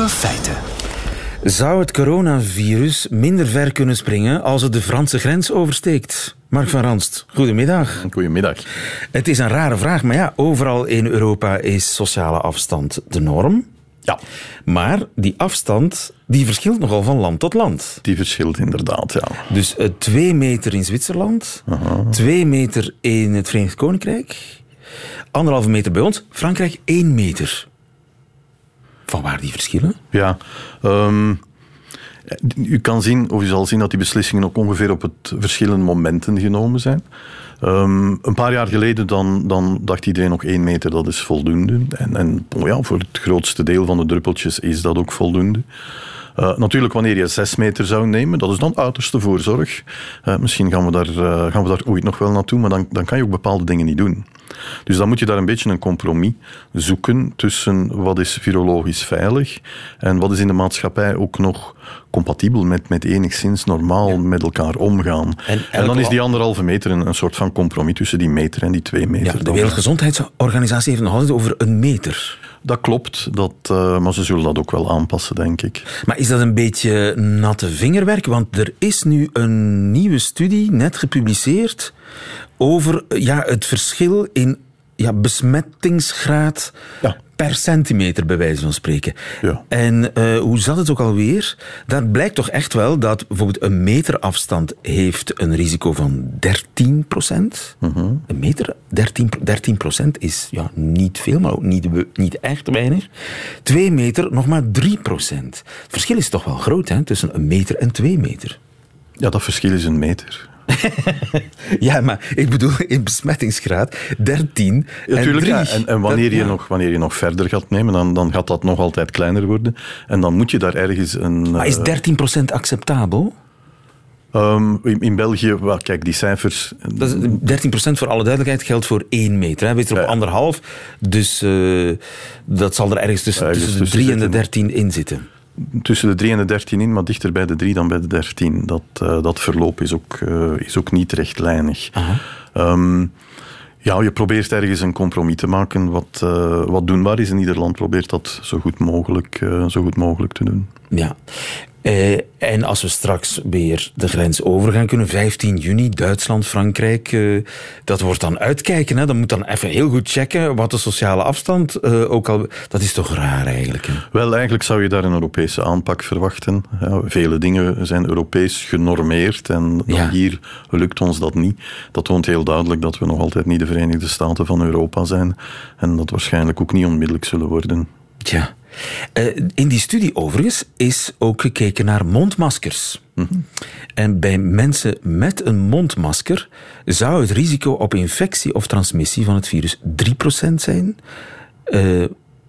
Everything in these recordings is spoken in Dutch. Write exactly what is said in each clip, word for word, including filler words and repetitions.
Nieuwe feiten. Zou het coronavirus minder ver kunnen springen als het de Franse grens oversteekt? Mark van Ranst, goedemiddag. Goedemiddag. Het is een rare vraag, maar ja, overal in Europa is sociale afstand de norm. Ja. Maar die afstand die verschilt nogal van land tot land. Die verschilt inderdaad, ja. Dus uh, twee meter in Zwitserland, uh-huh. twee meter in het Verenigd Koninkrijk, anderhalve meter bij ons, Frankrijk één meter. Van waar die verschillen? Ja, um, u kan zien, of u zal zien dat die beslissingen ook ongeveer op het verschillende momenten genomen zijn. Um, een paar jaar geleden dan, dan dacht iedereen nog één meter, dat is voldoende. En, en oh ja, voor het grootste deel van de druppeltjes is dat ook voldoende. Uh, natuurlijk, wanneer je zes meter zou nemen, dat is dan uiterste voorzorg. Uh, misschien gaan we, daar, uh, gaan we daar ooit nog wel naartoe, maar dan, dan kan je ook bepaalde dingen niet doen. Dus dan moet je daar een beetje een compromis zoeken tussen wat is virologisch veilig en wat is in de maatschappij ook nog compatibel met, met enigszins normaal ja. met elkaar omgaan. En, en dan is die anderhalve meter een, een soort van compromis tussen die meter en die twee meter. Ja, de Wereldgezondheidsorganisatie heeft nog altijd over een meter. Dat klopt, dat, uh, maar ze zullen dat ook wel aanpassen, denk ik. Maar is dat een beetje natte vingerwerk? Want er is nu een nieuwe studie, net gepubliceerd, over ja, het verschil in ja, besmettingsgraad ja. per centimeter, bij wijze van spreken. Ja. En uh, hoe zat het ook alweer? Daar blijkt toch echt wel dat bijvoorbeeld een meter afstand heeft een risico van dertien procent. Uh-huh. Een meter, dertien procent is ja, niet veel, maar ook niet, niet echt weinig. Twee meter, nog maar drie procent. Het verschil is toch wel groot, hè, tussen een meter en twee meter. Ja, dat verschil is een meter. Ja, maar ik bedoel in besmettingsgraad dertien ja, en tuurlijk, drie. Ja. En, en wanneer, dat, je ja. nog, wanneer je nog verder gaat nemen, dan, dan gaat dat nog altijd kleiner worden. En dan moet je daar ergens een... Maar is dertien procent acceptabel? Um, in, in België, well, kijk, die cijfers... Dat is dertien procent voor alle duidelijkheid geldt voor één meter. Hè. Weet je, op ja. anderhalf, dus uh, dat zal er ergens tussen, ergens tussen de drie en de dertien in zitten. Tussen de drie en de dertien in, maar dichter bij de drie dan bij de dertien. Dat, uh, dat verloop is ook, uh, is ook niet rechtlijnig. Um, ja, je probeert ergens een compromis te maken wat, uh, wat doenbaar is. En ieder land probeert dat zo goed mogelijk, uh, zo goed mogelijk te doen. Ja. Uh, en als we straks weer de grens overgaan kunnen, vijftien juni, Duitsland, Frankrijk, uh, dat wordt dan uitkijken. Hè? Dan moet dan even heel goed checken wat de sociale afstand uh, ook al... Dat is toch raar eigenlijk? Hè? Wel, eigenlijk zou je daar een Europese aanpak verwachten. Ja, vele dingen zijn Europees genormeerd en ja. hier lukt ons dat niet. Dat toont heel duidelijk dat we nog altijd niet de Verenigde Staten van Europa zijn en dat waarschijnlijk ook niet onmiddellijk zullen worden. Tja. Uh, in die studie overigens is ook gekeken naar mondmaskers. Mm-hmm. En bij mensen met een mondmasker zou het risico op infectie of transmissie van het virus drie procent zijn. Uh,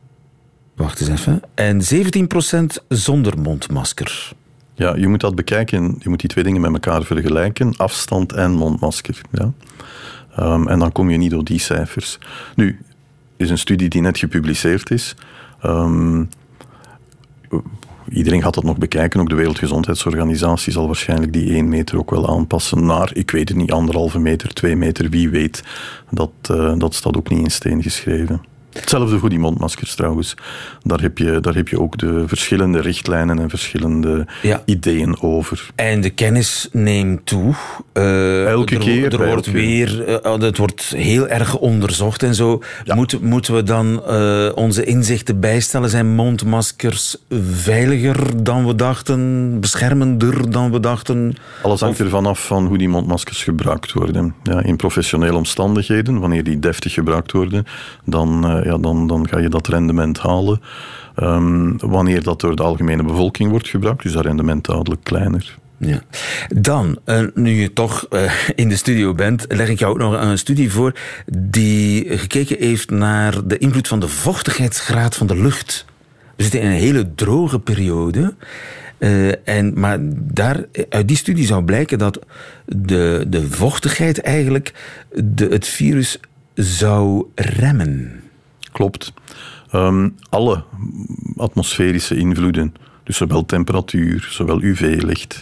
wacht eens even. En zeventien procent zonder mondmasker. Ja, je moet dat bekijken. Je moet die twee dingen met elkaar vergelijken. Afstand en mondmasker. Ja. Um, en dan kom je niet door die cijfers. Nu, is een studie die net gepubliceerd is. Um, iedereen gaat dat nog bekijken. Ook de Wereldgezondheidsorganisatie zal waarschijnlijk die één meter ook wel aanpassen naar, ik weet het niet, anderhalve meter, twee meter, wie weet. Dat, uh, dat staat ook niet in steen geschreven. Hetzelfde voor die mondmaskers trouwens. Daar heb je, daar heb je ook de verschillende richtlijnen en verschillende ja. ideeën over. En de kennis neemt toe. Uh, elke er, keer. Er wordt elke... weer, uh, het wordt heel erg onderzocht en zo. Ja. Moet, moeten we dan uh, onze inzichten bijstellen? Zijn mondmaskers veiliger dan we dachten? Beschermender dan we dachten? Alles hangt of... ervan af van hoe die mondmaskers gebruikt worden. Ja, in professionele omstandigheden, wanneer die deftig gebruikt worden, dan... Uh, Ja, dan, dan ga je dat rendement halen. Um, wanneer dat door de algemene bevolking wordt gebruikt, is dat rendement duidelijk kleiner. Ja. Dan, uh, nu je toch uh, in de studio bent, leg ik jou ook nog een studie voor die gekeken heeft naar de invloed van de vochtigheidsgraad van de lucht. We zitten in een hele droge periode. Uh, en, maar daar, uit die studie zou blijken dat de, de vochtigheid eigenlijk de, het virus zou remmen. Klopt. Um, alle atmosferische invloeden Dus zowel temperatuur, zowel U V-licht,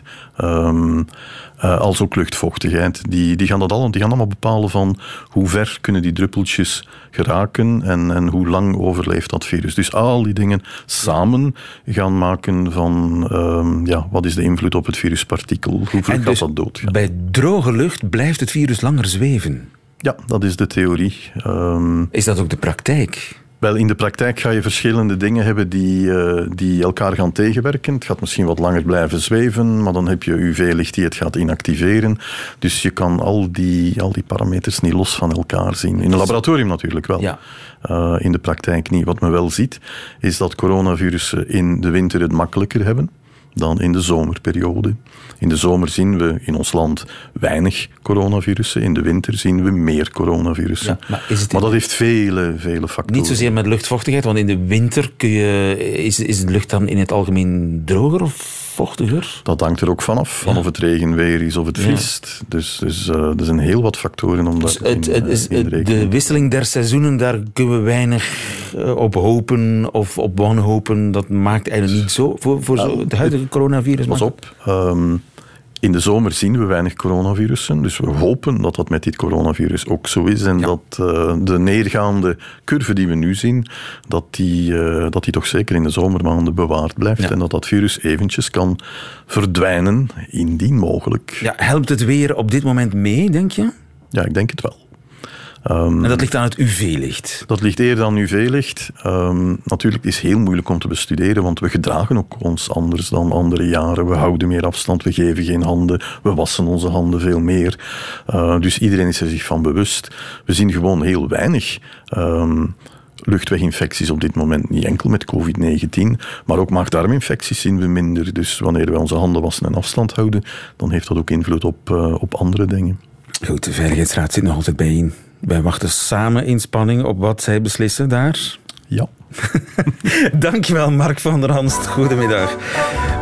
um, uh, als ook luchtvochtigheid. Die, die, gaan dat al, die gaan allemaal bepalen van hoe ver kunnen die druppeltjes geraken en, en hoe lang overleeft dat virus. Dus al die dingen samen gaan maken van um, ja, wat is de invloed op het viruspartikel, hoe vlug gaat dus dat doodgaan. Bij droge lucht blijft het virus langer zweven? Ja, dat is de theorie. Um, is dat ook de praktijk? Wel, in de praktijk ga je verschillende dingen hebben die, uh, die elkaar gaan tegenwerken. Het gaat misschien wat langer blijven zweven, maar dan heb je U V-licht die het gaat inactiveren. Dus je kan al die, al die parameters niet los van elkaar zien. In een laboratorium natuurlijk wel. Ja. Uh, in de praktijk niet. Wat men wel ziet, is dat coronavirussen in de winter het makkelijker hebben dan in de zomerperiode. In de zomer zien we in ons land weinig coronavirussen. In de winter zien we meer coronavirussen. Ja, maar is het maar dat heeft vele, vele factoren. Niet zozeer met luchtvochtigheid, want in de winter kun je, is, is de lucht dan in het algemeen droger of vochtiger? Dat hangt er ook vanaf, van ja. of het regenweer is of het vriest. Ja. Dus, dus uh, er zijn heel wat factoren om dus daar het, in, het is, in te rekenen. De wisseling der seizoenen, daar kunnen we weinig uh, op hopen of op wanhopen. Dat maakt eigenlijk niet zo voor, voor zo het huidige coronavirus. Pas op. Um, In de zomer zien we weinig coronavirussen, dus we hopen dat dat met dit coronavirus ook zo is en ja. dat uh, de neergaande curve die we nu zien, dat die, uh, dat die toch zeker in de zomermaanden bewaard blijft ja. en dat dat virus eventjes kan verdwijnen, indien mogelijk. Ja, helpt het weer op dit moment mee, denk je? Ja, ik denk het wel. Um, en dat ligt aan het U V-licht? Dat ligt eerder aan U V-licht. Um, natuurlijk is het heel moeilijk om te bestuderen, want we gedragen ook ons anders dan andere jaren. We houden meer afstand, we geven geen handen, we wassen onze handen veel meer. Uh, dus iedereen is er zich van bewust. We zien gewoon heel weinig um, luchtweginfecties op dit moment. Niet enkel met covid negentien, maar ook maag-darminfecties zien we minder. Dus wanneer we onze handen wassen en afstand houden, dan heeft dat ook invloed op, uh, op andere dingen. Goed, de Veiligheidsraad zit nog altijd bijeen. Wij wachten samen in spanning op wat zij beslissen daar. Ja. Dankjewel, Mark van der Hanst. Goedemiddag.